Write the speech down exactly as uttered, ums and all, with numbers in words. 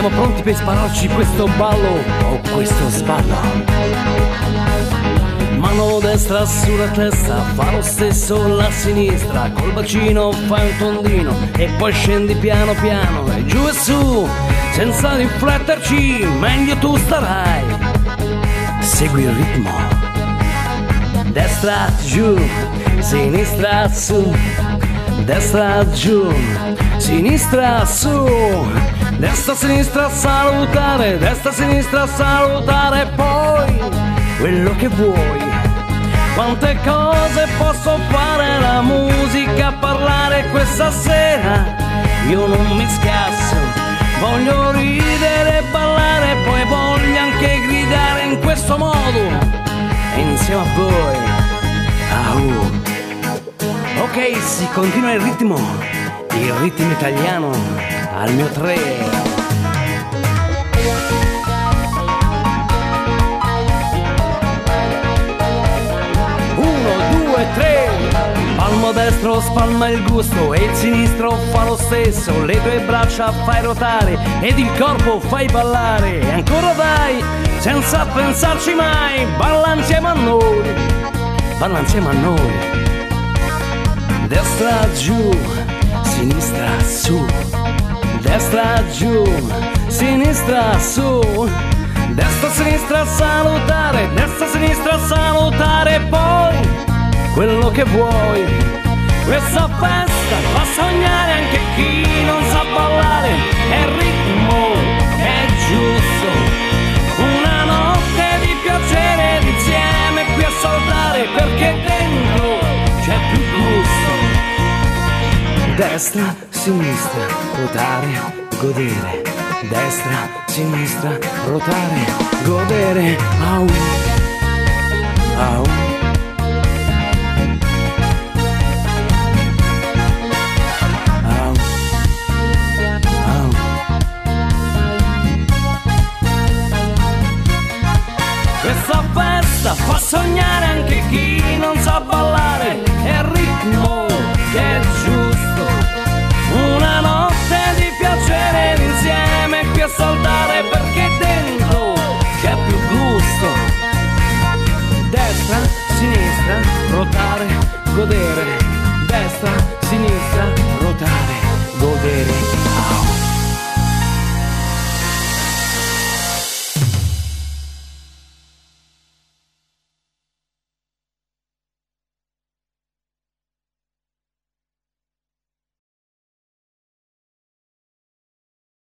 Siamo pronti per spararci questo ballo o questo sballo. Mano destra sulla testa, fa lo stesso la sinistra, col bacino fai un tondino e poi scendi piano piano e giù e su, senza rifletterci, meglio tu starai. Segui il ritmo. Destra giù, sinistra su, destra giù, sinistra su, destra sinistra salutare, destra sinistra salutare, poi quello che vuoi. Quante cose posso fare, la musica, parlare questa sera, io non mi scasso, voglio ridere e ballare, poi voglio anche gridare in questo modo, e insieme a voi, ah, ok, si continua il ritmo, il ritmo italiano, al mio tre. Tre. Palmo destro spalma il gusto e il sinistro fa lo stesso, le tue braccia fai ruotare ed il corpo fai ballare, e ancora dai, senza pensarci mai, balla insieme a noi, balla insieme a noi. Destra giù, sinistra su, destra giù, sinistra su, destra sinistra salutare, destra sinistra salutare, poi quello che vuoi. Questa festa fa sognare anche chi non sa ballare, è il ritmo, è giusto, una notte di piacere insieme qui a saltare, perché dentro c'è più gusto. Destra, sinistra, ruotare, godere, destra, sinistra, ruotare, godere, au, au. Questa festa fa sognare anche chi non sa ballare, è il ritmo che è giusto, una notte di piacere insieme qui a saltare, perché